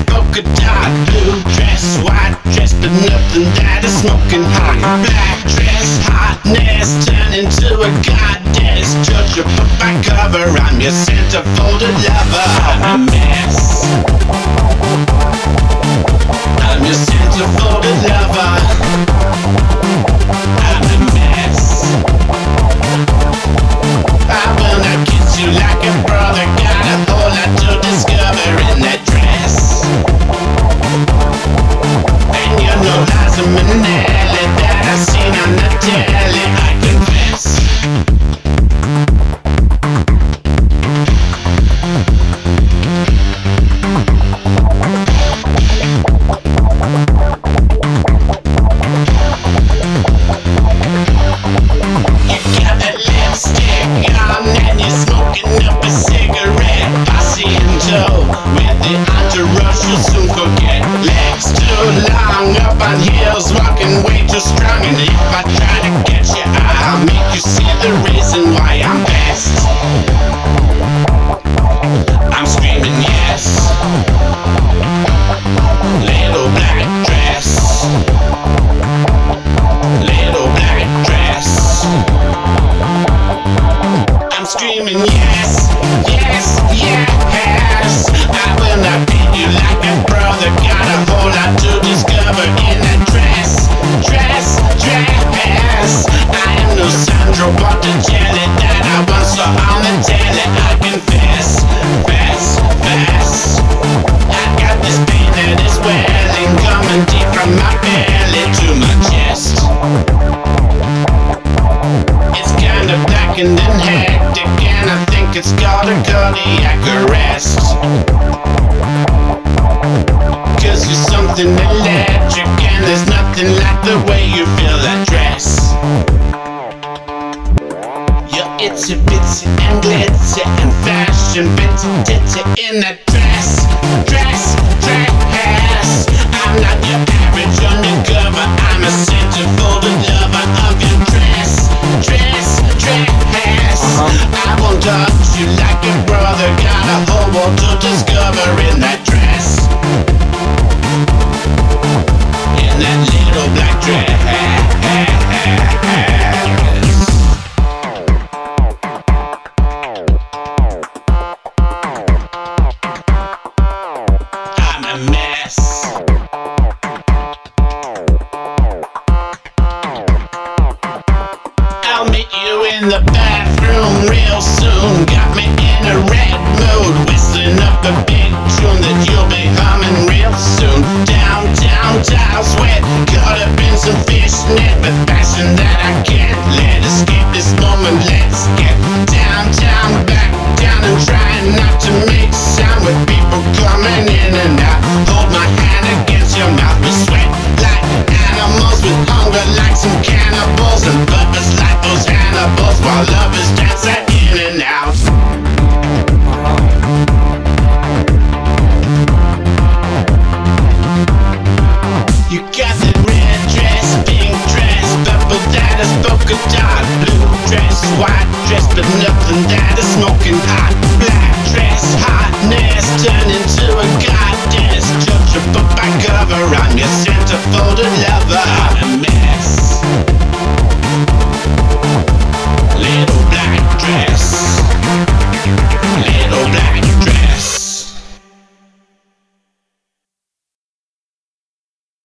polka dot, blue dress, white dress, but nothing that is smoking hot. Black dress, hotness, turn into a goddess. Judge your book by cover, I'm your centerfolded lover. I'm a mess. I'm your centerfolded lover. I'm a mess. I will not kiss you like a brother. Got a whole lot to discover in that dress. And you know Liza Minnelli that I've seen on the telly, I confess. With the entourage you'll soon forget. Legs too long, up on heels, walking way too strong. And if I try to catch you, I'll make you see the reason why I'm best. I'm screaming yes. Little black dress. Little black dress. I'm screaming yes, yes, yes. I will not beat you like a brother. Got a whole lot to discover in that dress, dress, dress. I am no Sandro Botticelli that I once saw on the telly. I confess, fess, fess. I got this pain that is welling, coming deep from my belly to my chest. It's kind of blackened and hectic, and I think it's called a cardiac arrest. Cause you're something electric, and there's nothing like the way you feel that dress. You're itsy bitsy and glitzy and fashion bitsy titsy in that dress.